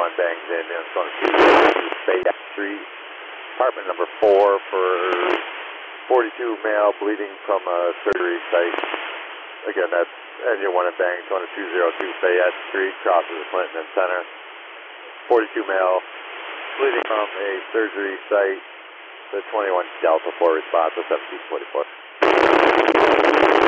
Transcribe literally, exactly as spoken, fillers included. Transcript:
twenty-one bangs in, and it's going to two zero two Fayette Street, apartment number four for forty-two male bleeding from a surgery site. Again, that's engine one and bangs going to two zero two Fayette Street, crosses the Clinton and Center. forty-two male bleeding from a surgery site. The twenty-one Delta four response to seventeen forty-four.